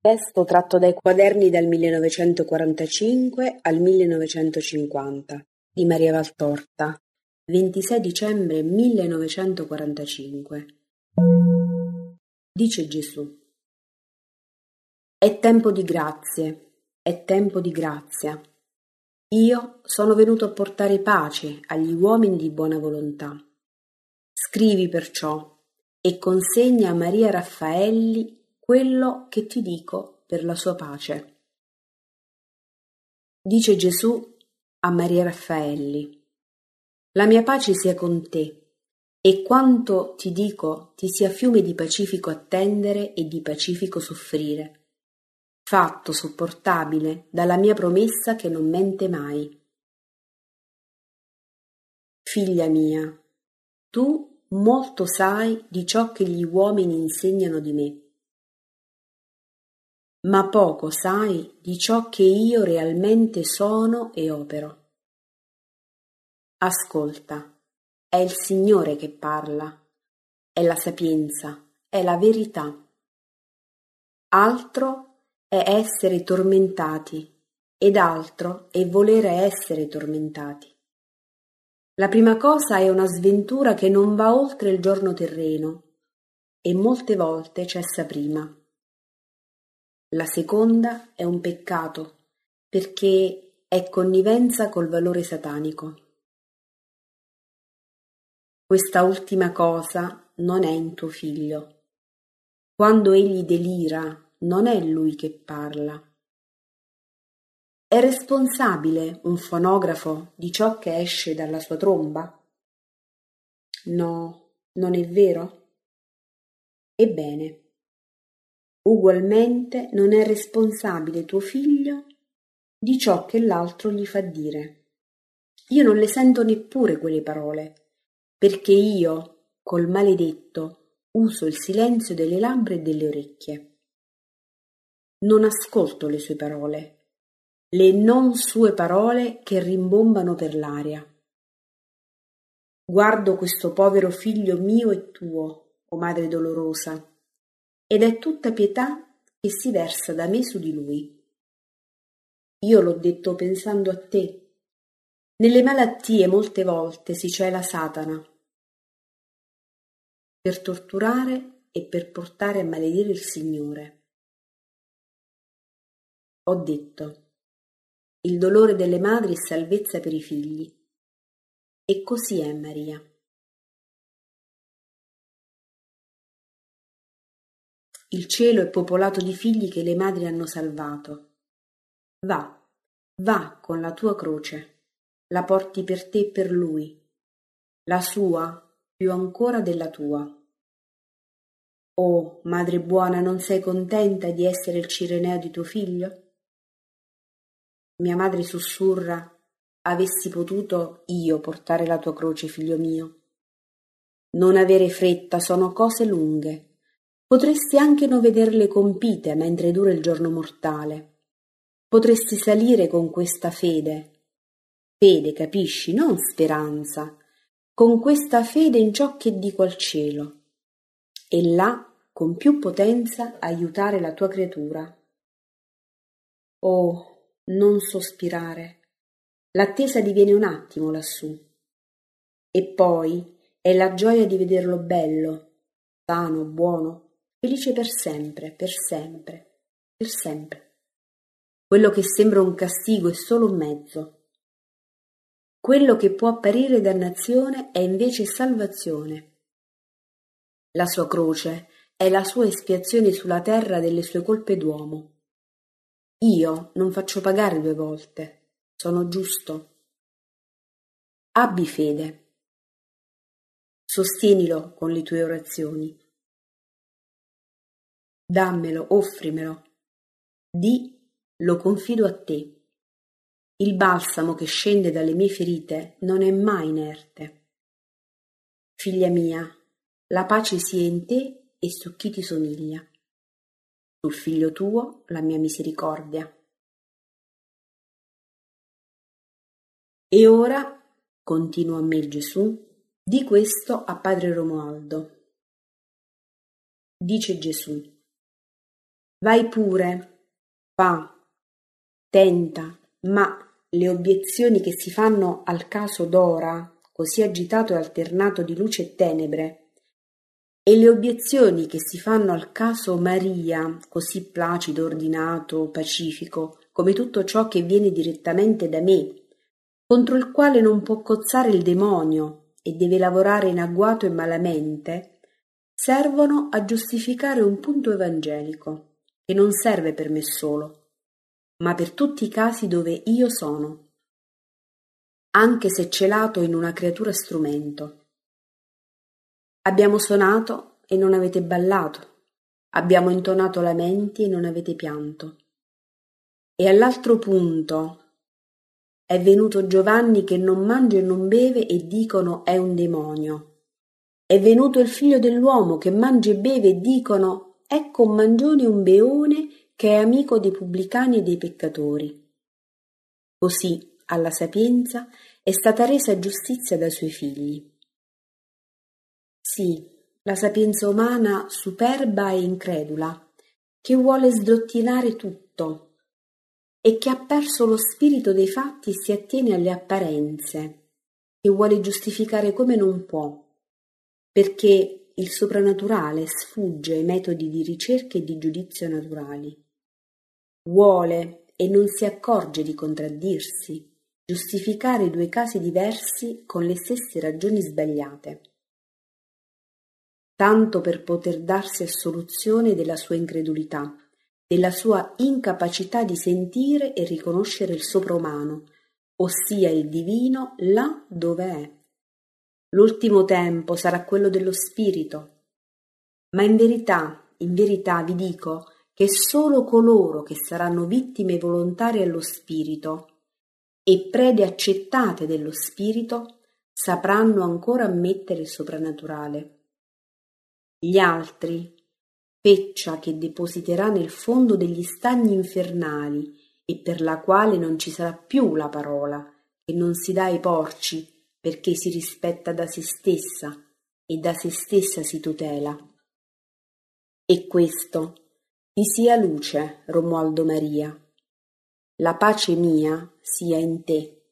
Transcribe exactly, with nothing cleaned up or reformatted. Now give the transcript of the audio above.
Testo tratto dai quaderni dal millenovecentoquarantacinque al millenovecentocinquanta di Maria Valtorta, ventisei dicembre millenovecentoquarantacinque. Dice Gesù: È tempo di grazie, è tempo di grazia. Io sono venuto a portare pace agli uomini di buona volontà. Scrivi perciò e consegna a Maria Raffaelli quello che ti dico per la sua pace. Dice Gesù a Maria Raffaelli: La mia pace sia con te, e quanto ti dico ti sia fiume di pacifico attendere e di pacifico soffrire, fatto sopportabile dalla mia promessa che non mente mai. Figlia mia, tu molto sai di ciò che gli uomini insegnano di me, ma poco sai di ciò che io realmente sono e opero. Ascolta, è il Signore che parla, è la sapienza, è la verità. Altro è essere tormentati, ed altro è volere essere tormentati. La prima cosa è una sventura che non va oltre il giorno terreno, e molte volte cessa prima. La seconda è un peccato, perché è connivenza col valore satanico. Questa ultima cosa non è in tuo figlio. Quando egli delira, non è lui che parla. È responsabile un fonografo di ciò che esce dalla sua tromba? No, non è vero? Ebbene, ugualmente non è responsabile tuo figlio di ciò che l'altro gli fa dire. Io non le sento neppure quelle parole, perché io, col maledetto, uso il silenzio delle labbra e delle orecchie. Non ascolto le sue parole, le non sue parole che rimbombano per l'aria. Guardo questo povero figlio mio e tuo, o Madre dolorosa, ed è tutta pietà che si versa da me su di lui. Io l'ho detto pensando a te. Nelle malattie molte volte si cela Satana per torturare e per portare a maledire il Signore. Ho detto: il dolore delle madri è salvezza per i figli. E così è, Maria. Il cielo è popolato di figli che le madri hanno salvato. Va, va con la tua croce, la porti per te e per lui, la sua più ancora della tua. Oh, madre buona, non sei contenta di essere il Cireneo di tuo figlio? Mia madre sussurra: avessi potuto io portare la tua croce, figlio mio. Non avere fretta, sono cose lunghe. Potresti anche non vederle compite mentre dura il giorno mortale. Potresti salire con questa fede. Fede, capisci? Non speranza. Con questa fede in ciò che dico al cielo. E là, con più potenza, aiutare la tua creatura. Oh, non sospirare. L'attesa diviene un attimo lassù. E poi è la gioia di vederlo bello, sano, buono, felice per sempre, per sempre, per sempre. Quello che sembra un castigo è solo un mezzo. Quello che può apparire dannazione è invece salvazione. La sua croce è la sua espiazione sulla terra delle sue colpe d'uomo. Io non faccio pagare due volte, sono giusto. Abbi fede. Sostienilo con le tue orazioni. Dammelo, offrimelo. Di, lo confido a te. Il balsamo che scende dalle mie ferite non è mai inerte. Figlia mia, la pace sia in te e su chi ti somiglia. Sul figlio tuo la mia misericordia. E ora, continua a me Gesù, di questo a padre Romualdo. Dice Gesù: Vai pure, fa, tenta, ma le obiezioni che si fanno al caso Dora, così agitato e alternato di luce e tenebre, e le obiezioni che si fanno al caso Maria, così placido, ordinato, pacifico, come tutto ciò che viene direttamente da me, contro il quale non può cozzare il demonio e deve lavorare in agguato e malamente, servono a giustificare un punto evangelico, che non serve per me solo, ma per tutti i casi dove io sono, anche se celato in una creatura strumento. Abbiamo suonato e non avete ballato, abbiamo intonato lamenti e non avete pianto. E all'altro punto è venuto Giovanni che non mangia e non beve e dicono è un demonio. È venuto il figlio dell'uomo che mangia e beve e dicono ecco un mangione e un beone che è amico dei pubblicani e dei peccatori. Così alla sapienza è stata resa giustizia dai suoi figli. Sì, la sapienza umana superba e incredula, che vuole sdottinare tutto e che ha perso lo spirito dei fatti e si attiene alle apparenze, che vuole giustificare come non può, perché il soprannaturale sfugge ai metodi di ricerca e di giudizio naturali. Vuole, e non si accorge di contraddirsi, giustificare due casi diversi con le stesse ragioni sbagliate, tanto per poter darsi assoluzione della sua incredulità, della sua incapacità di sentire e riconoscere il sopraumano, ossia il divino là dove è. L'ultimo tempo sarà quello dello spirito, ma in verità, in verità vi dico che solo coloro che saranno vittime volontarie allo spirito e prede accettate dello spirito sapranno ancora ammettere il soprannaturale. Gli altri, feccia che depositerà nel fondo degli stagni infernali e per la quale non ci sarà più la parola, che non si dà ai porci perché si rispetta da se stessa e da se stessa si tutela. E questo ti sia luce, Romualdo Maria. La pace mia sia in te.